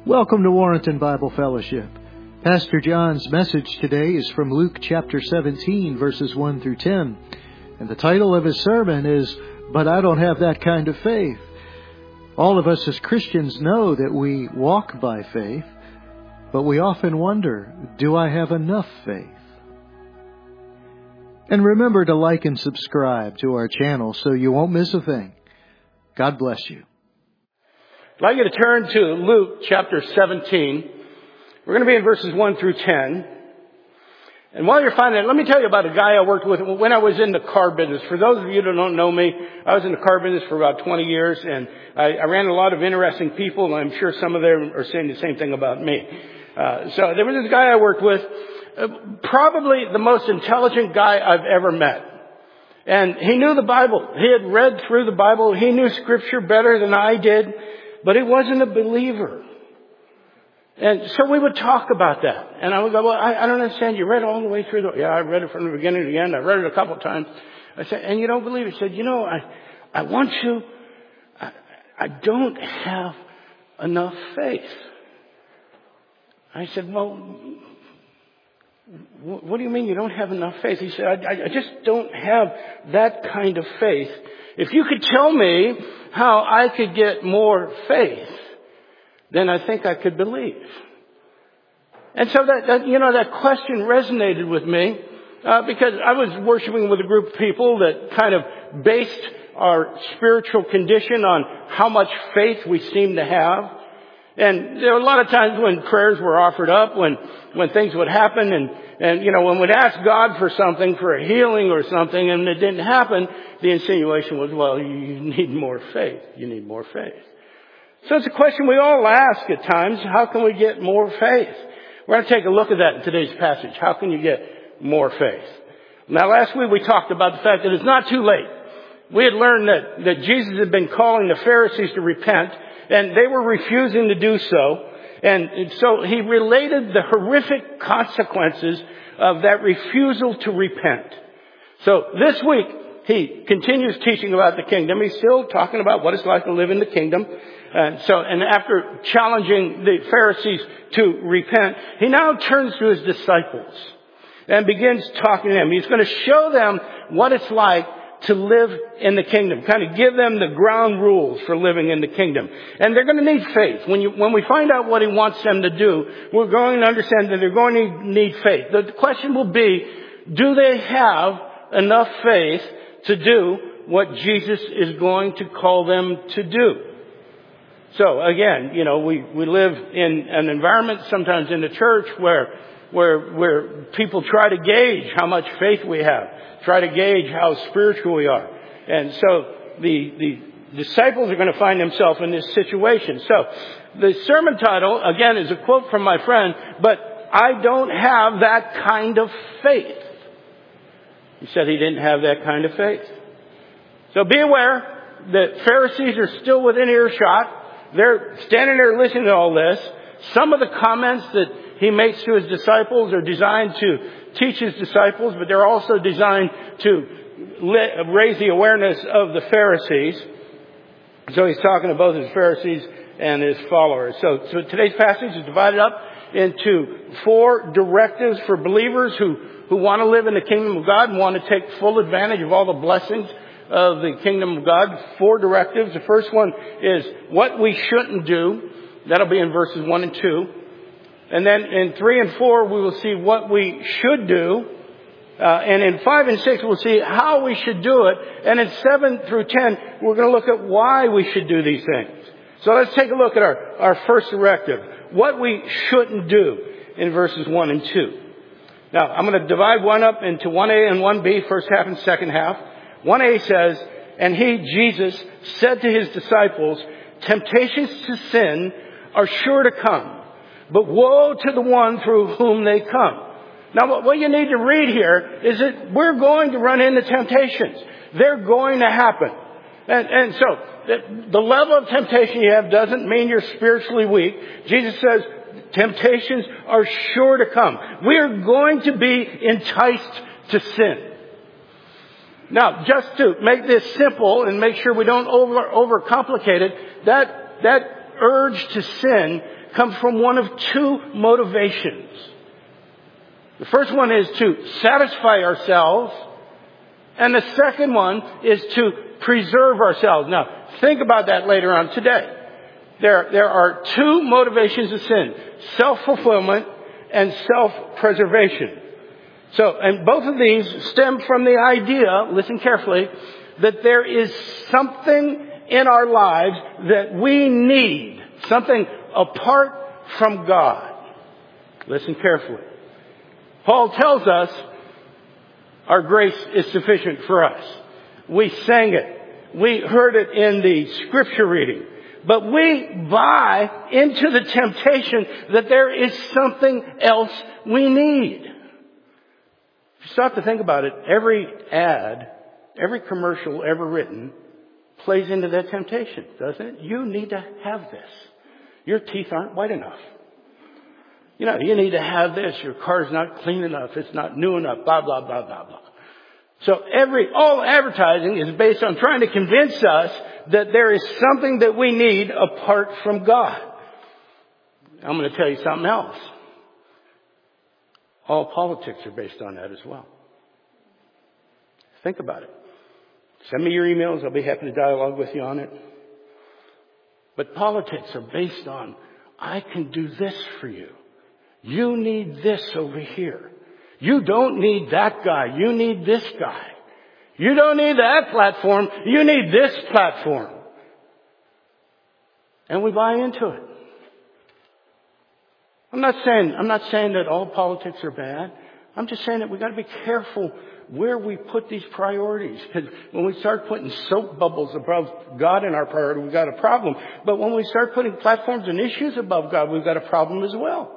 Welcome to Warrenton Bible Fellowship. Pastor John's message today is from Luke chapter 17, verses 1 through 10. And the title of his sermon is, "But I Don't Have That Kind of Faith." All of us as Christians know that we walk by faith, but we often wonder, do I have enough faith? And remember to like and subscribe to our channel so you won't miss a thing. God bless you. I'd like you to turn to Luke chapter 17. We're going to be in verses 1 through 10. And while you're finding it, let me tell you about a guy I worked with when I was in the car business. For those of you that don't know me, I was in the car business for about 20 years, and I ran a lot of interesting people, and I'm sure some of them are saying the same thing about me. So there was this guy I worked with, probably the most intelligent guy I've ever met. And he knew the Bible. He had read through the Bible. He knew Scripture better than I did. But he wasn't a believer. And so we would talk about that. And I would go, well, I don't understand. You read all the way through yeah, I read it from the beginning to the end. I read it a couple of times. I said, and you don't believe it? He said, I want you, I don't have enough faith. I said, well, what do you mean you don't have enough faith? He said, I just don't have that kind of faith. If you could tell me how I could get more faith, then I think I could believe. And so that question resonated with me, because I was worshiping with a group of people that kind of based our spiritual condition on how much faith we seem to have. And there were a lot of times when prayers were offered up, when things would happen, and when we'd ask God for something, for a healing or something, and it didn't happen, the insinuation was, well, you need more faith. You need more faith. So it's a question we all ask at times. How can we get more faith? We're going to take a look at that in today's passage. How can you get more faith? Now, last week we talked about the fact that it's not too late. We had learned that Jesus had been calling the Pharisees to repent, and they were refusing to do so. And so he related the horrific consequences of that refusal to repent. So this week, he continues teaching about the kingdom. He's still talking about what it's like to live in the kingdom. And after challenging the Pharisees to repent, he now turns to his disciples and begins talking to them. He's going to show them what it's like to live in the kingdom, kind of give them the ground rules for living in the kingdom. And they're going to need faith. When we find out what he wants them to do, we're going to understand that they're going to need faith. The question will be, do they have enough faith to do what Jesus is going to call them to do? So again, we live in an environment, sometimes in the church, where people try to gauge how much faith we have, try to gauge how spiritual we are. And so the disciples are going to find themselves in this situation. So the sermon title, again, is a quote from my friend, "But I don't have that kind of faith." He said he didn't have that kind of faith. So be aware that Pharisees are still within earshot. They're standing there listening to all this. Some of the comments that he makes to his disciples are designed to teach his disciples, but they're also designed to raise the awareness of the Pharisees. So he's talking to both his Pharisees and his followers. So today's passage is divided up into 4 directives for believers who want to live in the kingdom of God and want to take full advantage of all the blessings of the kingdom of God. 4 directives. The first one is what we shouldn't do. That'll be in verses 1 and 2. And then in 3 and 4, we will see what we should do. And in 5 and 6, we'll see how we should do it. And in 7 through 10, we're going to look at why we should do these things. So let's take a look at our first directive. What we shouldn't do in verses 1 and 2. Now, I'm going to divide one up into 1A and 1B, first half and second half. 1A says, "And he, Jesus, said to his disciples, 'Temptations to sin are sure to come, but woe to the one through whom they come.'" Now, what you need to read here is that we're going to run into temptations. They're going to happen. And so, the level of temptation you have doesn't mean you're spiritually weak. Jesus says, temptations are sure to come. We are going to be enticed to sin. Now, just to make this simple and make sure we don't overcomplicate it, that urge to sin comes from one of two motivations. The first one is to satisfy ourselves, and the second one is to preserve ourselves. Now, think about that later on today. There are two motivations of sin: self-fulfillment and self-preservation. So, and both of these stem from the idea, listen carefully, that there is something in our lives that we need, something apart from God. Listen carefully. Paul tells us our grace is sufficient for us. We sang it. We heard it in the scripture reading. But we buy into the temptation that there is something else we need. If you stop to think about it, every ad, every commercial ever written plays into that temptation, doesn't it? You need to have this. Your teeth aren't white enough. You know, you need to have this. Your car's not clean enough. It's not new enough. Blah, blah, blah, blah, blah. So all advertising is based on trying to convince us that there is something that we need apart from God. I'm going to tell you something else. All politics are based on that as well. Think about it. Send me your emails. I'll be happy to dialogue with you on it. But politics are based on, I can do this for you. You need this over here. You don't need that guy. You need this guy. You don't need that platform. You need this platform. And we buy into it. I'm not saying that all politics are bad. I'm just saying that we've got to be careful where we put these priorities. Because when we start putting soap bubbles above God in our priority, we've got a problem. But when we start putting platforms and issues above God, we've got a problem as well.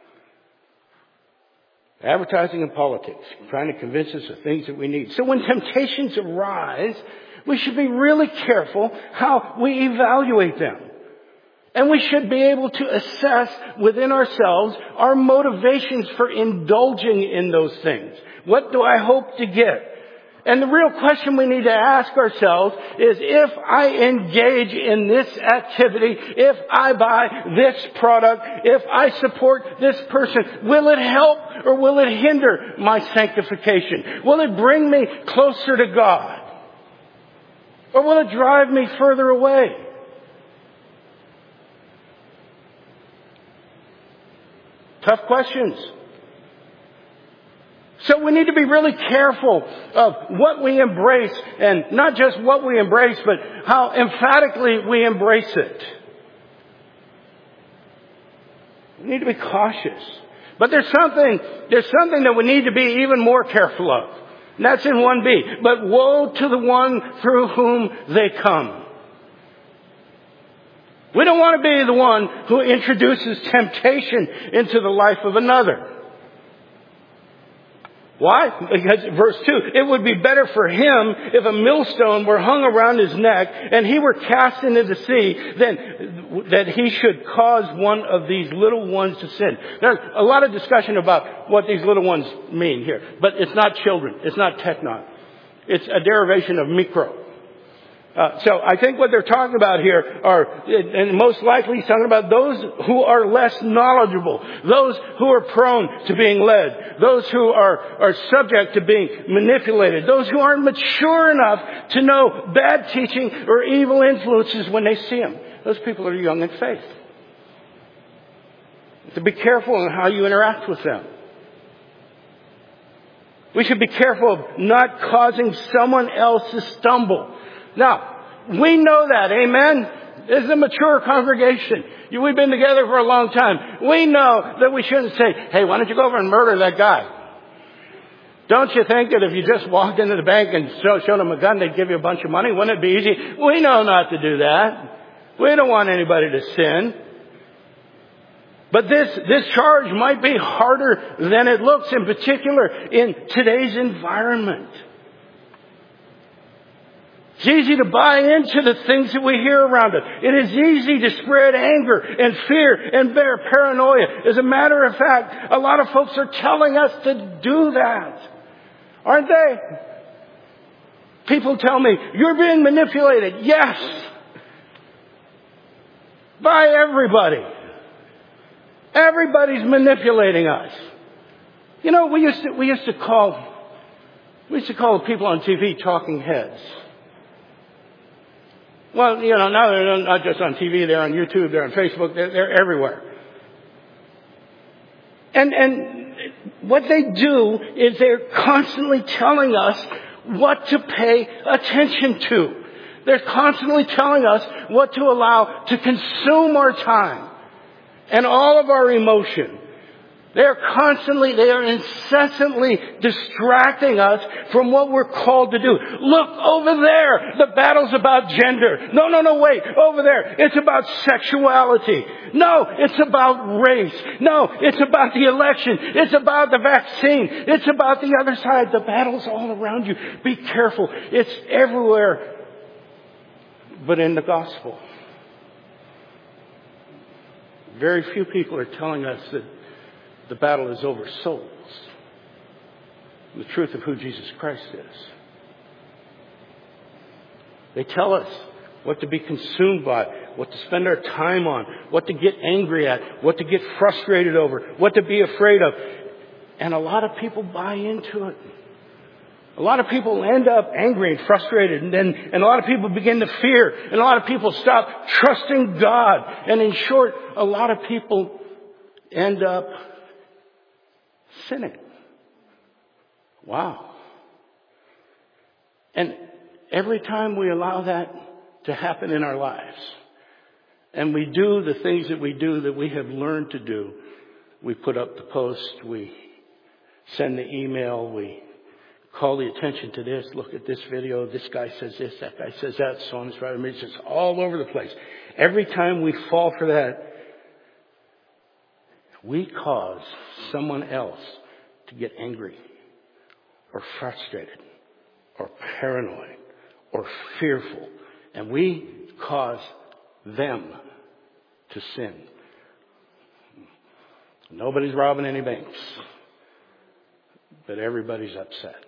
Advertising and politics, trying to convince us of things that we need. So when temptations arise, we should be really careful how we evaluate them. And we should be able to assess within ourselves our motivations for indulging in those things. What do I hope to get? And the real question we need to ask ourselves is, if I engage in this activity, if I buy this product, if I support this person, will it help or will it hinder my sanctification? Will it bring me closer to God? Or will it drive me further away? Tough questions. So we need to be really careful of what we embrace, and not just what we embrace, but how emphatically we embrace it. We need to be cautious. But there's something that we need to be even more careful of. And that's in 1b. But woe to the one through whom they come. We don't want to be the one who introduces temptation into the life of another. Why? Because verse 2, it would be better for him if a millstone were hung around his neck and he were cast into the sea than that he should cause one of these little ones to sin. There's a lot of discussion about what these little ones mean here. But it's not children. It's not technon. It's a derivation of micro. So I think what they're talking about here are, and most likely he's talking about those who are less knowledgeable, those who are prone to being led, those who are subject to being manipulated, those who aren't mature enough to know bad teaching or evil influences when they see them. Those people are young in faith. To be careful in how you interact with them. We should be careful of not causing someone else to stumble. Now, we know that, amen? This is a mature congregation. We've been together for a long time. We know that we shouldn't say, hey, why don't you go over and murder that guy? Don't you think that if you just walked into the bank and showed them a gun, they'd give you a bunch of money? Wouldn't it be easy? We know not to do that. We don't want anybody to sin. But this charge might be harder than it looks, in particular in today's environment. It's easy to buy into the things that we hear around us. It is easy to spread anger and fear and bear paranoia. As a matter of fact, a lot of folks are telling us to do that. Aren't they? People tell me, you're being manipulated. Yes. by everybody. Everybody's manipulating us. You know, we used to call the people on TV talking heads. Well, you know, now they're not just on TV, they're on YouTube, they're on Facebook, they're everywhere. And what they do is they're constantly telling us what to pay attention to. They're constantly telling us what to allow to consume our time and all of our emotion. They are incessantly distracting us from what we're called to do. Look over there. The battle's about gender. No, wait. Over there. It's about sexuality. No, it's about race. No, it's about the election. It's about the vaccine. It's about the other side. The battle's all around you. Be careful. It's everywhere but in the gospel. Very few people are telling us that the battle is over souls. The truth of who Jesus Christ is. They tell us what to be consumed by, what to spend our time on, what to get angry at, what to get frustrated over, what to be afraid of. And a lot of people buy into it. A lot of people end up angry and frustrated, and a lot of people begin to fear, and a lot of people stop trusting God. And in short, a lot of people end up sinning. Wow. And every time we allow that to happen in our lives, and we do the things that we do that we have learned to do, we put up the post, we send the email, we call the attention to this, look at this video, this guy says this, that guy says that, so on and so forth. I mean, it's just all over the place. Every time we fall for that, we cause someone else to get angry or frustrated or paranoid or fearful. And we cause them to sin. Nobody's robbing any banks, but everybody's upset.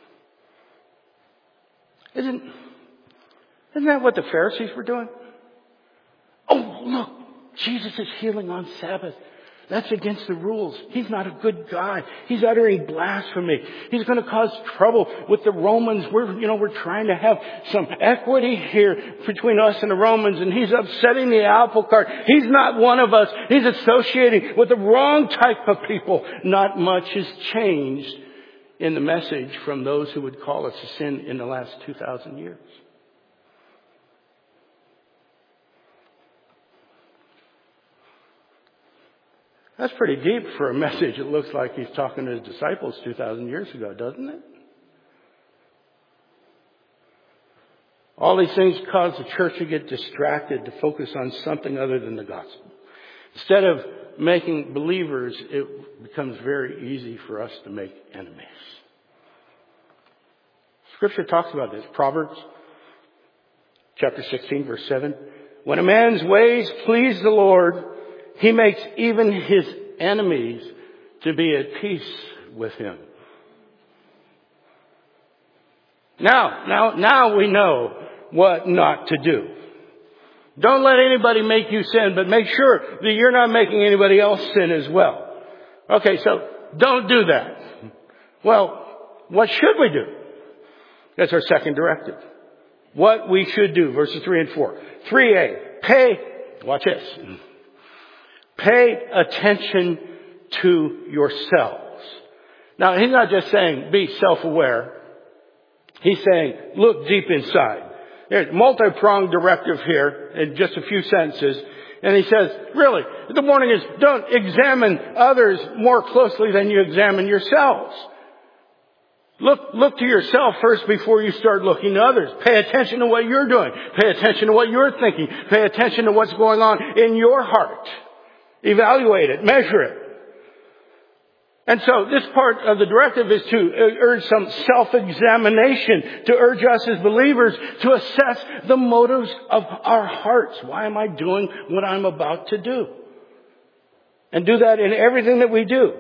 Isn't that what the Pharisees were doing? Oh, look, Jesus is healing on Sabbath. That's against the rules. He's not a good guy. He's uttering blasphemy. He's going to cause trouble with the Romans. We're trying to have some equity here between us and the Romans, and he's upsetting the apple cart. He's not one of us. He's associating with the wrong type of people. Not much has changed in the message from those who would call us to sin in the last 2,000 years. That's pretty deep for a message. It looks like he's talking to his disciples 2,000 years ago, doesn't it? All these things cause the church to get distracted, to focus on something other than the gospel. Instead of making believers, it becomes very easy for us to make enemies. Scripture talks about this. Proverbs chapter 16, verse 7. When a man's ways please the Lord, he makes even his enemies to be at peace with him. Now we know what not to do. Don't let anybody make you sin, but make sure that you're not making anybody else sin as well. Okay, so don't do that. Well, what should we do? That's our second directive. What we should do, verses 3 and 4. 3a, watch this. Pay attention to yourselves. Now, he's not just saying be self-aware. He's saying look deep inside. There's a multi-pronged directive here in just a few sentences. And he says, really, the warning is don't examine others more closely than you examine yourselves. Look to yourself first before you start looking to others. Pay attention to what you're doing. Pay attention to what you're thinking. Pay attention to what's going on in your heart. Evaluate it. Measure it. And so this part of the directive is to urge some self-examination, to urge us as believers to assess the motives of our hearts. Why am I doing what I'm about to do? And do that in everything that we do.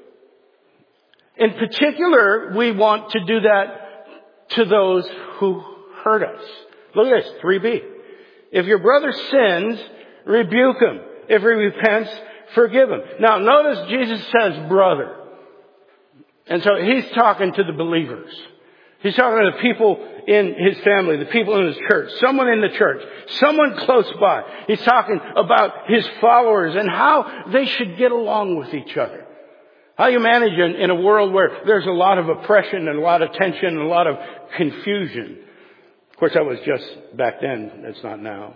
In particular, we want to do that to those who hurt us. Look at this, 3b. If your brother sins, rebuke him. If he repents, forgive him. Now notice Jesus says brother. And so he's talking to the believers. He's talking to the people in his family, the people in his church, someone in the church, someone close by. He's talking about his followers and how they should get along with each other. How you manage in a world where there's a lot of oppression and a lot of tension and a lot of confusion. Of course, that was just back then. It's not now.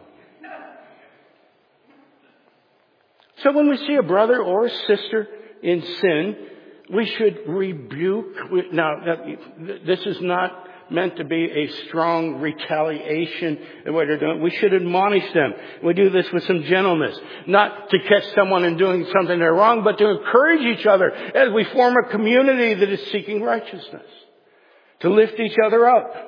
So when we see a brother or a sister in sin, we should rebuke. Now, this is not meant to be a strong retaliation in what they're doing. We should admonish them. We do this with some gentleness. Not to catch someone in doing something they're wrong, but to encourage each other as we form a community that is seeking righteousness. To lift each other up.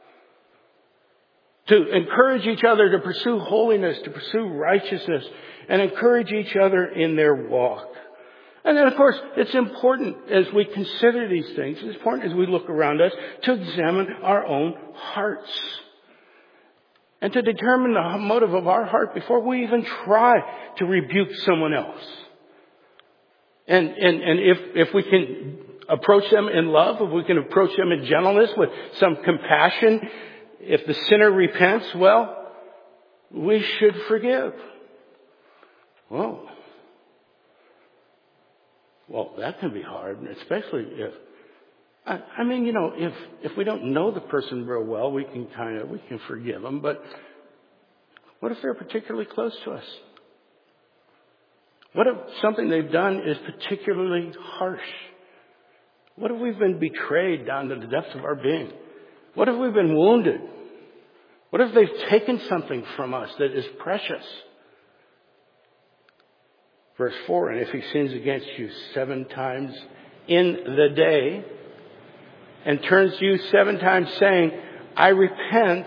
To encourage each other to pursue holiness, to pursue righteousness, and encourage each other in their walk. And then, of course, it's important as we consider these things, it's important as we look around us to examine our own hearts. And to determine the motive of our heart before we even try to rebuke someone else. And if we can approach them in love, if we can approach them in gentleness with some compassion, if the sinner repents, well, we should forgive. Well, that can be hard, especially if, if we don't know the person real well, we can forgive them. But what if they're particularly close to us? What if something they've done is particularly harsh? What if we've been betrayed down to the depths of our being? What if we've been wounded? What if they've taken something from us that is precious? Verse 4, and if he sins against you 7 times in the day and turns to you 7 times saying, I repent,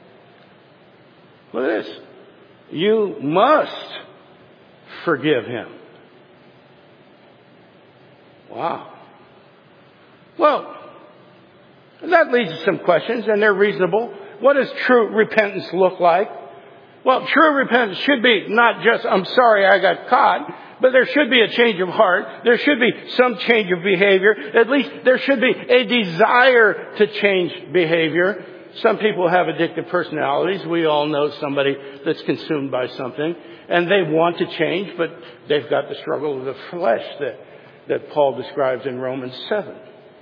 look at this, you must forgive him. Wow. Well, that leads to some questions, and they're reasonable. What does true repentance look like? Well, true repentance should be not just, I'm sorry I got caught, but there should be a change of heart. There should be some change of behavior. At least there should be a desire to change behavior. Some people have addictive personalities. We all know somebody that's consumed by something, and they want to change, but they've got the struggle of the flesh that Paul describes in Romans 7.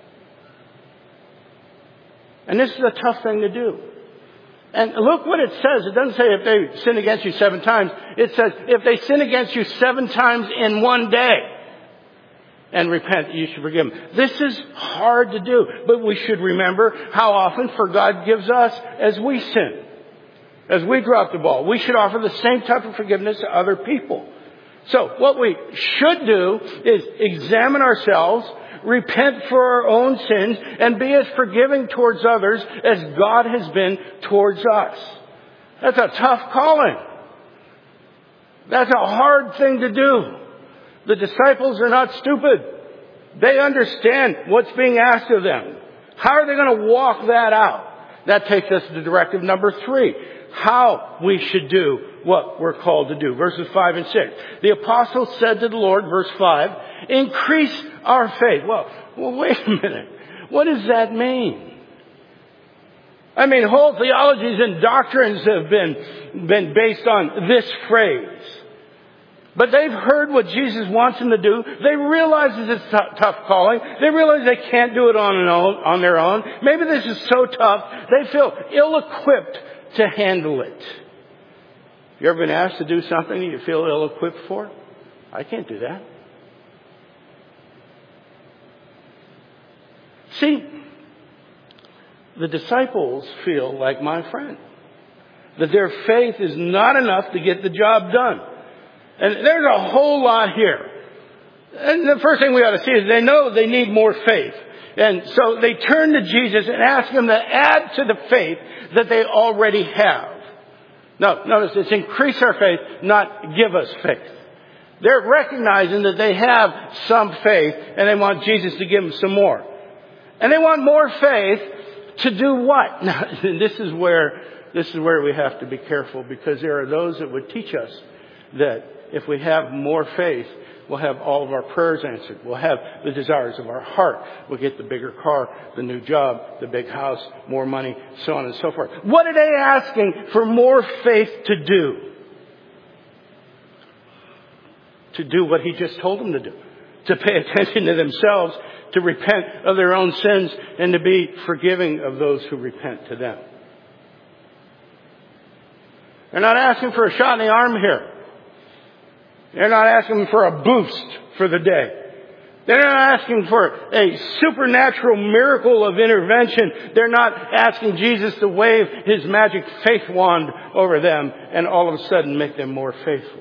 And this is a tough thing to do. And look what it says. It doesn't say if they sin against you 7 times. It says if they sin against you 7 times in one day and repent, you should forgive them. This is hard to do, but we should remember how often for God gives us as we sin. As we drop the ball, we should offer the same type of forgiveness to other people. So what we should do is examine ourselves, repent for our own sins, and be as forgiving towards others as God has been towards us. That's a tough calling. That's a hard thing to do. The disciples are not stupid. They understand what's being asked of them. How are they going to walk that out? That takes us to directive number 3. How we should do what we're called to do. Verses 5 and 6. The apostle said to the Lord, verse 5, increase our faith. Well, wait a minute. What does that mean? I mean, whole theologies and doctrines have been based on this phrase. But they've heard what Jesus wants them to do. They realize it's a tough calling. They realize they can't do it on their own. Maybe this is so tough, they feel ill-equipped to handle it. You ever been asked to do something you feel ill-equipped for? I can't do that. See, the disciples feel like my friend, that their faith is not enough to get the job done. And there's a whole lot here. And the first thing we ought to see is they know they need more faith. And so they turn to Jesus and ask him to add to the faith that they already have. No, notice it's increase our faith, not give us faith. They're recognizing that they have some faith and they want Jesus to give them some more. And they want more faith to do what? Now, this is where we have to be careful, because there are those that would teach us that if we have more faith, we'll have all of our prayers answered. We'll have the desires of our heart. We'll get the bigger car, the new job, the big house, more money, so on and so forth. What are they asking for more faith to do? To do what he just told them to do. To pay attention to themselves, to repent of their own sins, and to be forgiving of those who repent to them. They're not asking for a shot in the arm here. They're not asking for a boost for the day. They're not asking for a supernatural miracle of intervention. They're not asking Jesus to wave his magic faith wand over them and all of a sudden make them more faithful.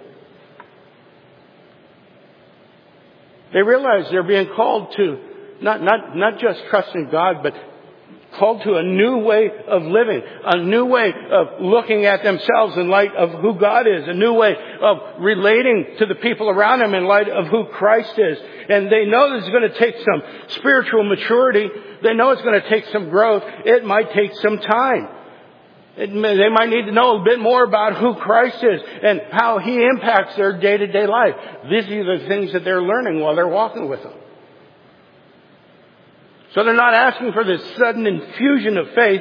They realize they're being called to not just trust in God, but called to a new way of living, a new way of looking at themselves in light of who God is, a new way of relating to the people around them in light of who Christ is. And they know this is going to take some spiritual maturity. They know it's going to take some growth. It might take some time. They might need to know a bit more about who Christ is and how he impacts their day-to-day life. These are the things that they're learning while they're walking with him. So they're not asking for this sudden infusion of faith.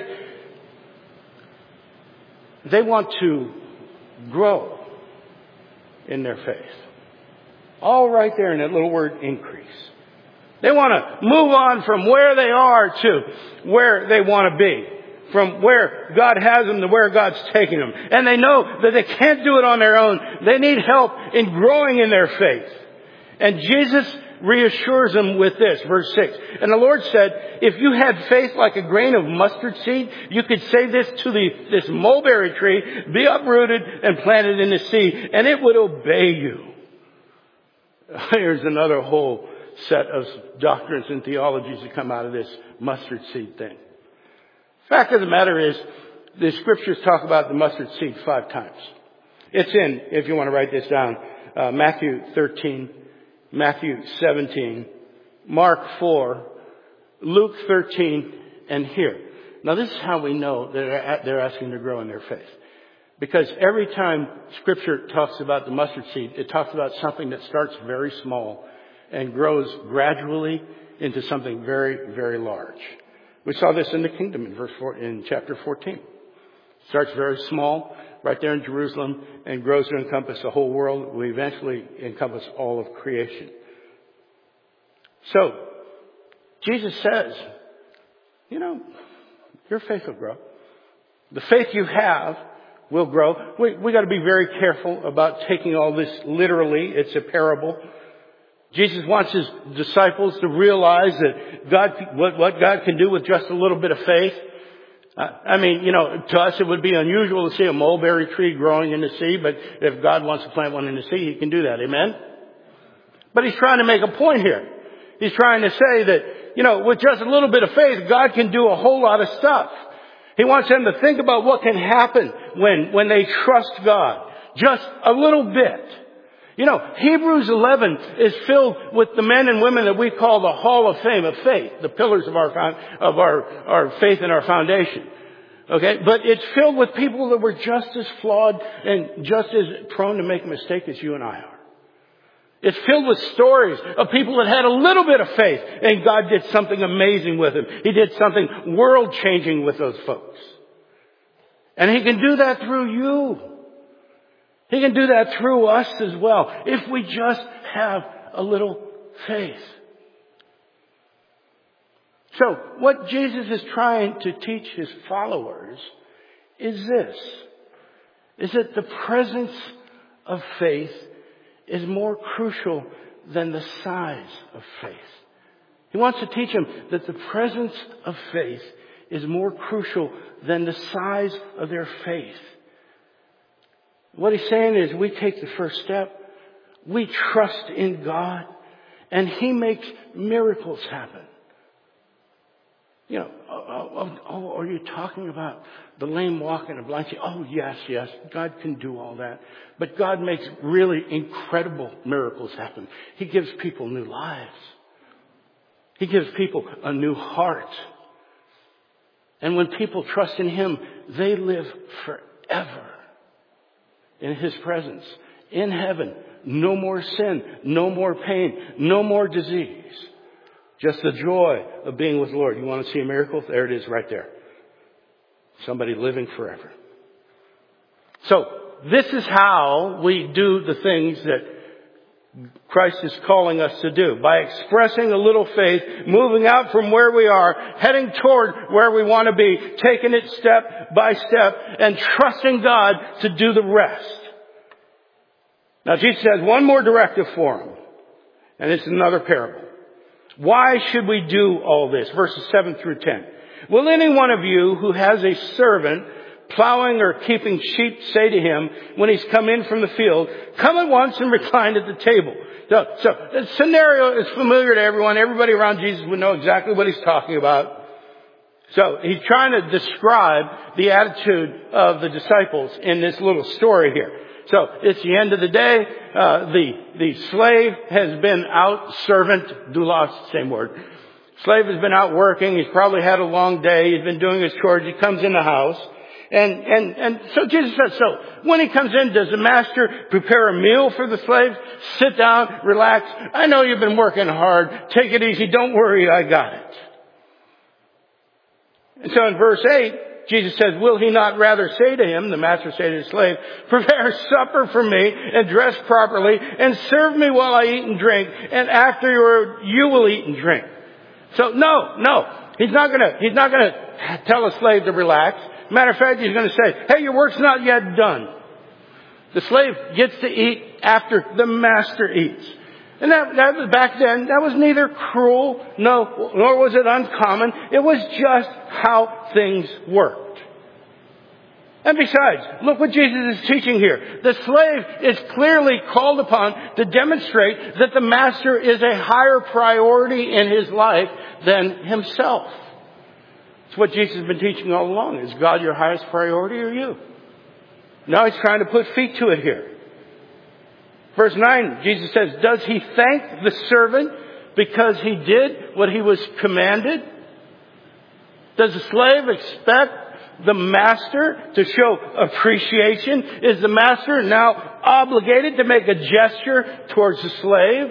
They want to grow in their faith. All right there in that little word, increase. They want to move on from where they are to where they want to be. From where God has them to where God's taking them. And they know that they can't do it on their own. They need help in growing in their faith. And Jesus reassures them with this, verse 6. And the Lord said, if you had faith like a grain of mustard seed, you could say this to this mulberry tree, be uprooted and planted in the sea, and it would obey you. Here's another whole set of doctrines and theologies that come out of this mustard seed thing. Fact of the matter is, the scriptures talk about the mustard seed 5 times. It's in, if you want to write this down, Matthew 13, Matthew 17, Mark 4, Luke 13, and here. Now this is how we know that they're asking to grow in their faith. Because every time scripture talks about the mustard seed, it talks about something that starts very small and grows gradually into something very, very large. We saw this in the kingdom in chapter 14. Starts very small, right there in Jerusalem, and grows to encompass the whole world. We eventually encompass all of creation. So, Jesus says, your faith will grow. The faith you have will grow. We got to be very careful about taking all this literally. It's a parable. Jesus wants his disciples to realize that what God can do with just a little bit of faith. To us it would be unusual to see a mulberry tree growing in the sea, but if God wants to plant one in the sea, he can do that. Amen? But he's trying to make a point here. He's trying to say that, with just a little bit of faith, God can do a whole lot of stuff. He wants them to think about what can happen when they trust God. Just a little bit. Hebrews 11 is filled with the men and women that we call the Hall of Fame of faith, the pillars of our faith and our foundation. Okay? But it's filled with people that were just as flawed and just as prone to make a mistake as you and I are. It's filled with stories of people that had a little bit of faith and God did something amazing with them. He did something world-changing with those folks. And he can do that through you. He can do that through us as well, if we just have a little faith. So, what Jesus is trying to teach his followers is this. Is that the presence of faith is more crucial than the size of faith. He wants to teach them that the presence of faith is more crucial than the size of their faith. What he's saying is we take the first step, we trust in God, and he makes miracles happen. Are you talking about the lame walk and the blind see? Oh, yes, God can do all that. But God makes really incredible miracles happen. He gives people new lives. He gives people a new heart. And when people trust in him, they live forever in his presence in heaven. No more sin, no more pain, no more disease. Just the joy of being with the Lord. You want to see a miracle? There it is right there. Somebody living forever. So, this is how we do the things that Christ is calling us to do. By expressing a little faith, moving out from where we are, heading toward where we want to be, taking it step by step, and trusting God to do the rest. Now Jesus has one more directive for him, and it's another parable. Why should we do all this? Verses 7 through 10. Will any one of you who has a servant plowing or keeping sheep say to him when he's come in from the field, come at once and recline at the table? So the scenario is familiar to everyone. Everybody around Jesus would know exactly what he's talking about. So he's trying to describe the attitude of the disciples in this little story here. So it's the end of the day. The slave has been out, servant, doulos, same word. Slave has been out working. He's probably had a long day. He's been doing his chores. He comes in the house. And so Jesus says, so when he comes in, does the master prepare a meal for the slave? Sit down, relax. I know you've been working hard. Take it easy. Don't worry. I got it. And so in verse 8, Jesus says, will he not rather say to him, the master say to the slave, prepare supper for me and dress properly and serve me while I eat and drink, and afterward you will eat and drink. So no. He's not gonna tell a slave to relax. Matter of fact, he's gonna say, hey, your work's not yet done. The slave gets to eat after the master eats. And that was back then, that was neither cruel, nor was it uncommon. It was just how things worked. And besides, look what Jesus is teaching here. The slave is clearly called upon to demonstrate that the master is a higher priority in his life than himself. It's what Jesus has been teaching all along. Is God your highest priority or you? Now he's trying to put feet to it here. Verse 9, Jesus says, does he thank the servant because he did what he was commanded? Does the slave expect the master to show appreciation? Is the master now obligated to make a gesture towards the slave?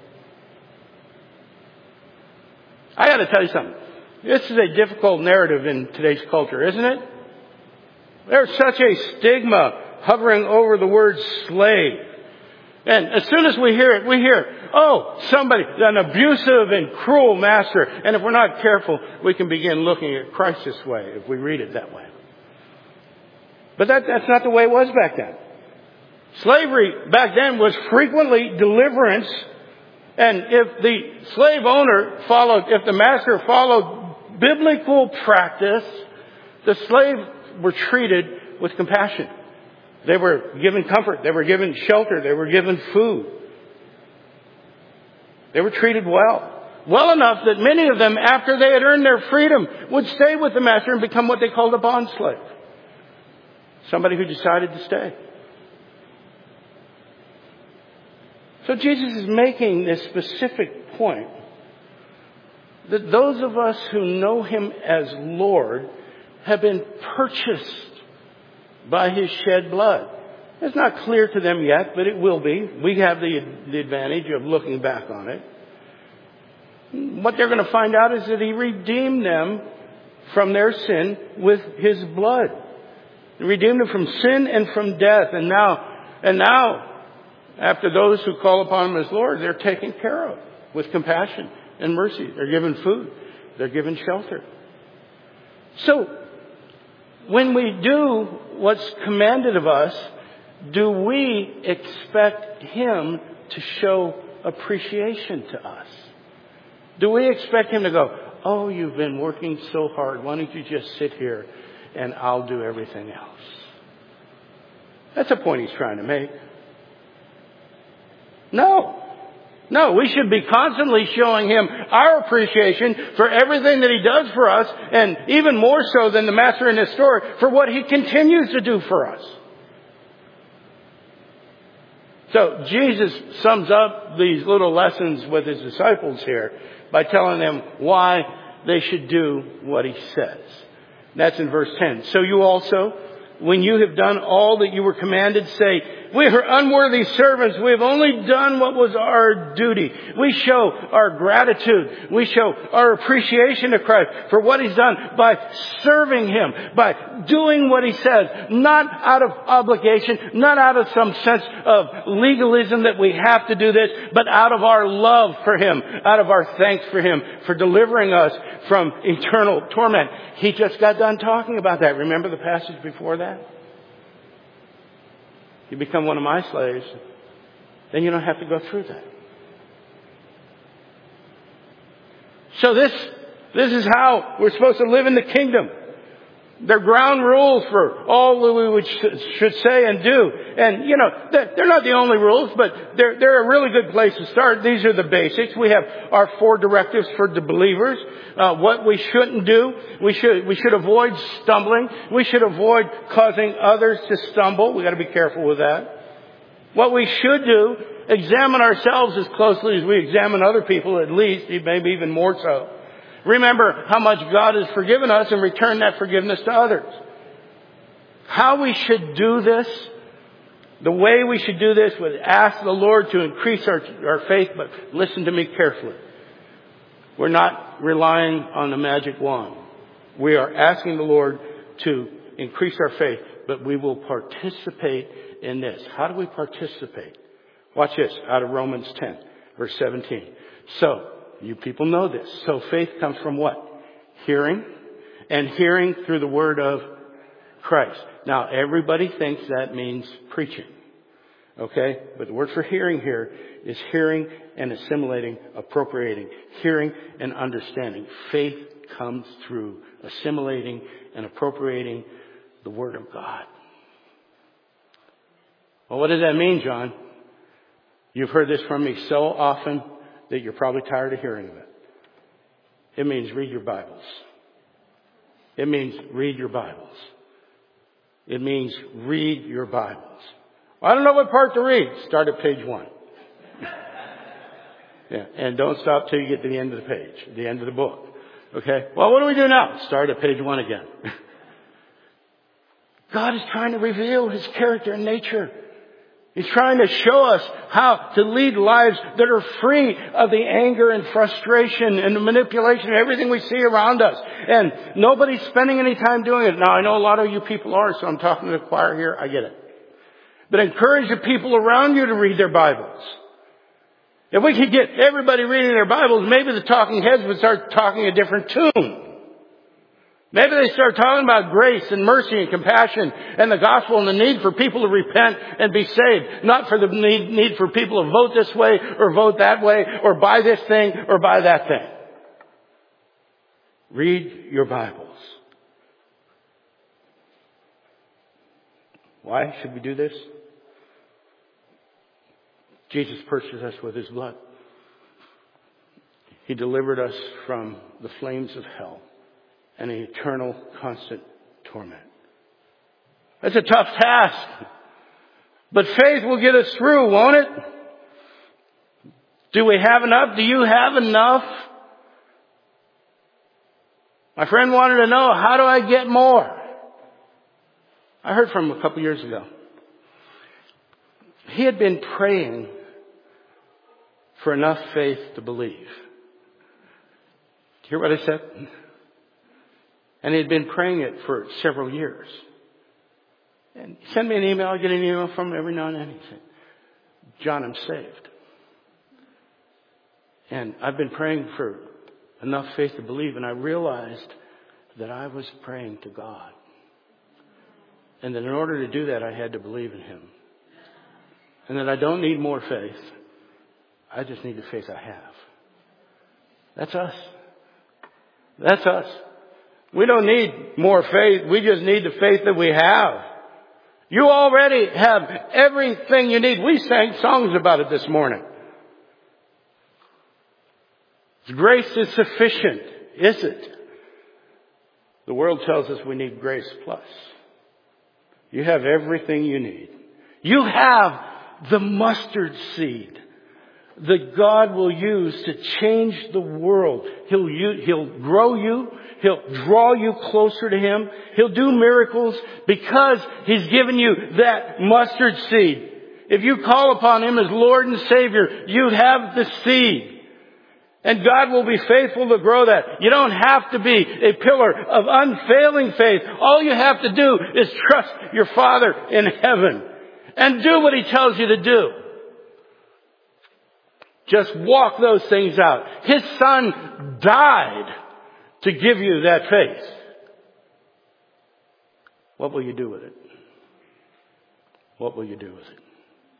I got to tell you something. This is a difficult narrative in today's culture, isn't it? There's such a stigma hovering over the word slave. And as soon as we hear it, somebody, an abusive and cruel master. And if we're not careful, we can begin looking at Christ this way if we read it that way. But that's not the way it was back then. Slavery back then was frequently deliverance. And if the slave owner if the master followed biblical practice, the slaves were treated with compassion. They were given comfort. They were given shelter. They were given food. They were treated well. Well enough that many of them, after they had earned their freedom, would stay with the master and become what they called a bond slave. Somebody who decided to stay. So Jesus is making this specific point that those of us who know Him as Lord have been purchased by His shed blood. It's not clear to them yet, but it will be. We have the advantage of looking back on it. What they're going to find out is that He redeemed them from their sin with His blood. He redeemed them from sin and from death. And now, after those who call upon Him as Lord, they're taken care of with compassion and mercy. They're given food. They're given shelter. So, when we do what's commanded of us, do we expect Him to show appreciation to us? Do we expect Him to go, oh, you've been working so hard. Why don't you just sit here and I'll do everything else? That's a point He's trying to make. No, we should be constantly showing Him our appreciation for everything that He does for us, and even more so than the master in this story, for what He continues to do for us. So Jesus sums up these little lessons with His disciples here by telling them why they should do what He says. That's in verse 10. So you also, when you have done all that you were commanded, say, We are unworthy servants. We have only done what was our duty. We show our gratitude. We show our appreciation to Christ for what He's done by serving Him, by doing what He says, not out of obligation, not out of some sense of legalism that we have to do this, but out of our love for Him, out of our thanks for Him, for delivering us from eternal torment. He just got done talking about that. Remember the passage before that? You become one of my slaves, then you don't have to go through that. So this is how we're supposed to live in the kingdom. They're ground rules for all that we should say and do. And, they're not the only rules, but they're a really good place to start. These are the basics. We have our 4 directives for the believers. What we shouldn't do. We should avoid stumbling. We should avoid causing others to stumble. We got to be careful with that. What we should do, examine ourselves as closely as we examine other people, at least, maybe even more so. Remember how much God has forgiven us and return that forgiveness to others. How we should do this, the way we should do this would ask the Lord to increase our faith, but listen to me carefully. We're not relying on the magic wand. We are asking the Lord to increase our faith, but we will participate in this. How do we participate? Watch this out of Romans 10, verse 17. So, you people know this. So faith comes from what? Hearing. And hearing through the word of Christ. Now, everybody thinks that means preaching. Okay? But the word for hearing here is hearing and assimilating, appropriating. Hearing and understanding. Faith comes through assimilating and appropriating the word of God. Well, what does that mean, John? You've heard this from me so often that you're probably tired of hearing of it. It means read your Bibles. It means read your Bibles. It means read your Bibles. Well, I don't know what part to read. Start at page 1. Yeah, and don't stop till you get to the end of the page, the end of the book. Okay? Well, what do we do now? Start at page 1 again. God is trying to reveal His character and nature. He's trying to show us how to lead lives that are free of the anger and frustration and the manipulation and everything we see around us. And nobody's spending any time doing it. Now, I know a lot of you people are, so I'm talking to the choir here. I get it. But encourage the people around you to read their Bibles. If we could get everybody reading their Bibles, maybe the talking heads would start talking a different tune. Maybe they start talking about grace and mercy and compassion and the gospel and the need for people to repent and be saved. Not for the need for people to vote this way or vote that way or buy this thing or buy that thing. Read your Bibles. Why should we do this? Jesus purchased us with His blood. He delivered us from the flames of hell and an eternal, constant torment. That's a tough task. But faith will get us through, won't it? Do we have enough? Do you have enough? My friend wanted to know, how do I get more? I heard from him a couple years ago. He had been praying for enough faith to believe. Do you hear what I said? And he had been praying it for several years. And he sent me an email. I get an email from him every now and then. He said, John, I'm saved. And I've been praying for enough faith to believe. And I realized that I was praying to God. And that in order to do that, I had to believe in Him. And that I don't need more faith. I just need the faith I have. That's us. That's us. We don't need more faith. We just need the faith that we have. You already have everything you need. We sang songs about it this morning. Grace is sufficient, is it? The world tells us we need grace plus. You have everything you need. You have the mustard seed that God will use to change the world. He'll grow you. He'll draw you closer to Him. He'll do miracles because He's given you that mustard seed. If you call upon Him as Lord and Savior, you have the seed. And God will be faithful to grow that. You don't have to be a pillar of unfailing faith. All you have to do is trust your Father in heaven and do what He tells you to do. Just walk those things out. His Son died to give you that faith. What will you do with it? What will you do with it?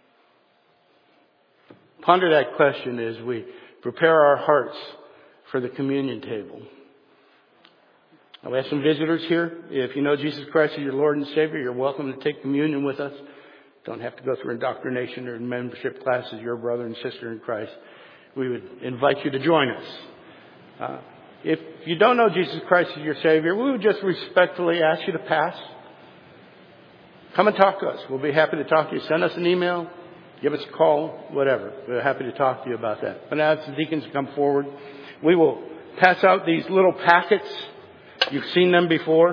Ponder that question as we prepare our hearts for the communion table. Now, we have some visitors here. If you know Jesus Christ as your Lord and Savior, you're welcome to take communion with us. Don't have to go through indoctrination or membership classes. You're a brother and sister in Christ. We would invite you to join us. If you don't know Jesus Christ as your Savior, we would just respectfully ask you to pass. Come and talk to us. We'll be happy to talk to you. Send us an email. Give us a call. Whatever. We're happy to talk to you about that. But as the deacons come forward, we will pass out these little packets. You've seen them before.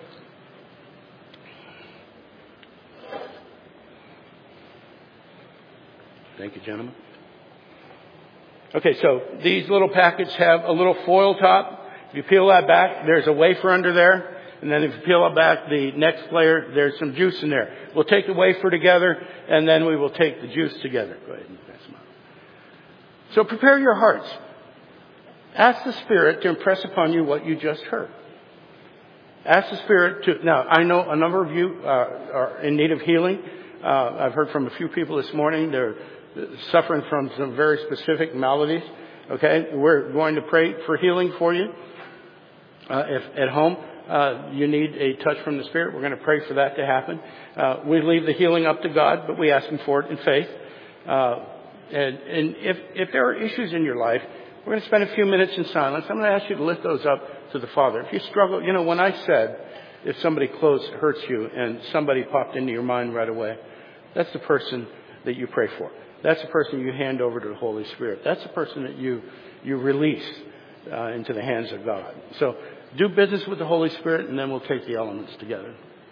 Thank you, gentlemen. Okay, so these little packets have a little foil top. If you peel that back, there's a wafer under there. And then if you peel it back, the next layer, there's some juice in there. We'll take the wafer together, and then we will take the juice together. Go ahead and pass them out. So prepare your hearts. Ask the Spirit to impress upon you what you just heard. Ask the Spirit to... Now, I know a number of you are in need of healing. I've heard from a few people this morning. They're suffering from some very specific maladies. Okay? We're going to pray for healing for you. If at home you need a touch from the Spirit, we're going to pray for that to happen. We leave the healing up to God, but we ask Him for it in faith. And if there are issues in your life, we're going to spend a few minutes in silence. I'm going to ask you to lift those up to the Father. If you struggle, when I said if somebody close hurts you and somebody popped into your mind right away, that's the person that you pray for. That's the person you hand over to the Holy Spirit. That's the person that you release into the hands of God. So do business with the Holy Spirit, and then we'll take the elements together.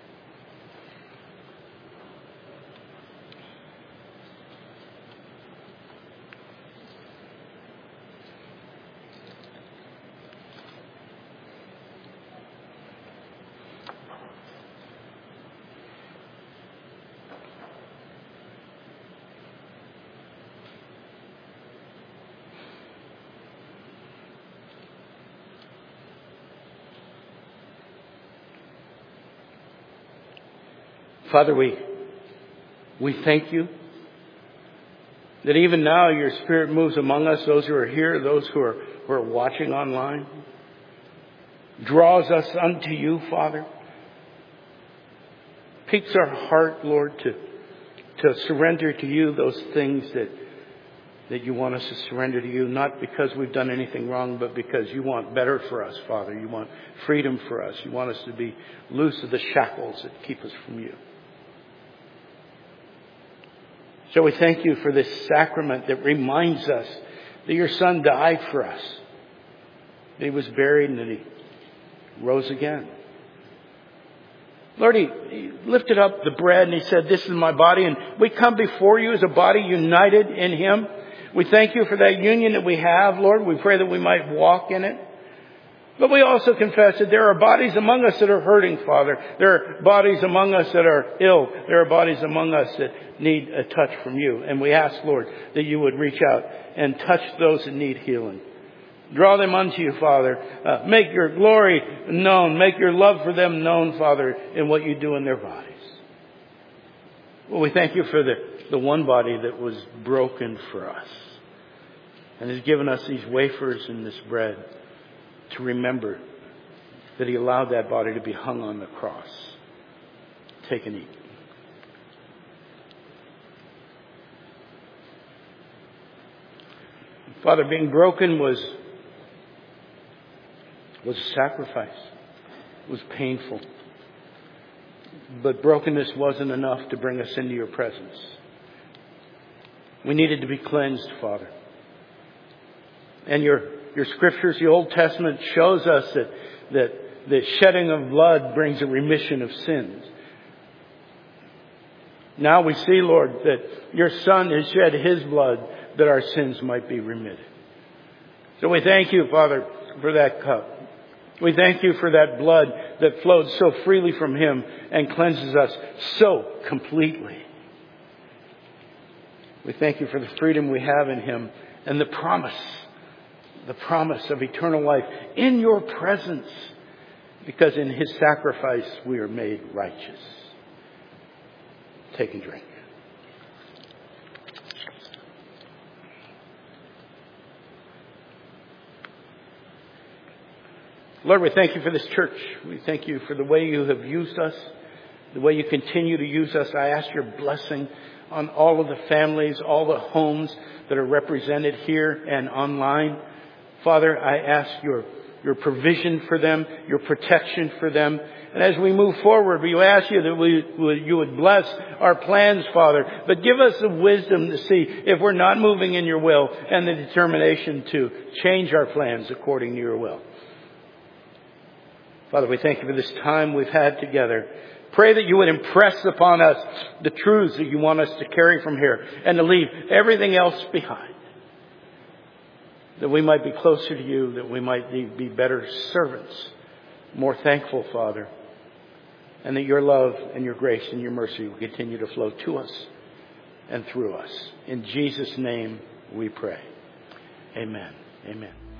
Father, we thank you that even now your Spirit moves among us, those who are here, those who are watching online, draws us unto you, Father. Piques our heart, Lord, to surrender to you those things that you want us to surrender to you, not because we've done anything wrong, but because you want better for us, Father. You want freedom for us. You want us to be loose of the shackles that keep us from you. So we thank you for this sacrament that reminds us that your Son died for us. That He was buried and that He rose again. Lord, He lifted up the bread and He said, this is my body. And we come before you as a body united in Him. We thank you for that union that we have, Lord. We pray that we might walk in it. But we also confess that there are bodies among us that are hurting, Father. There are bodies among us that are ill. There are bodies among us that need a touch from you. And we ask, Lord, that you would reach out and touch those that need healing. Draw them unto you, Father. Make your glory known. Make your love for them known, Father, in what you do in their bodies. Well, we thank you for the one body that was broken for us and has given us these wafers and this bread to remember that He allowed that body to be hung on the cross. Take and eat. Father, being broken was a sacrifice. It was painful. But brokenness wasn't enough to bring us into your presence. We needed to be cleansed, Father. And your scriptures, the Old Testament, shows us that the shedding of blood brings a remission of sins. Now we see, Lord, that your Son has shed his blood that our sins might be remitted. So we thank you, Father, for that cup. We thank you for that blood that flowed so freely from him and cleanses us so completely. We thank you for the freedom we have in him and the promise of eternal life in your presence, because in his sacrifice we are made righteous. Take and drink. Lord, we thank you for this church. We thank you for the way you have used us, the way you continue to use us. I ask your blessing on all of the families, all the homes that are represented here and online. Father, I ask your provision for them, your protection for them. And as we move forward, we ask you that you would bless our plans, Father. But give us the wisdom to see if we're not moving in your will, and the determination to change our plans according to your will. Father, we thank you for this time we've had together. Pray that you would impress upon us the truths that you want us to carry from here and to leave everything else behind. That we might be closer to you, that we might be better servants, more thankful, Father, and that your love and your grace and your mercy will continue to flow to us and through us. In Jesus' name we pray. Amen. Amen.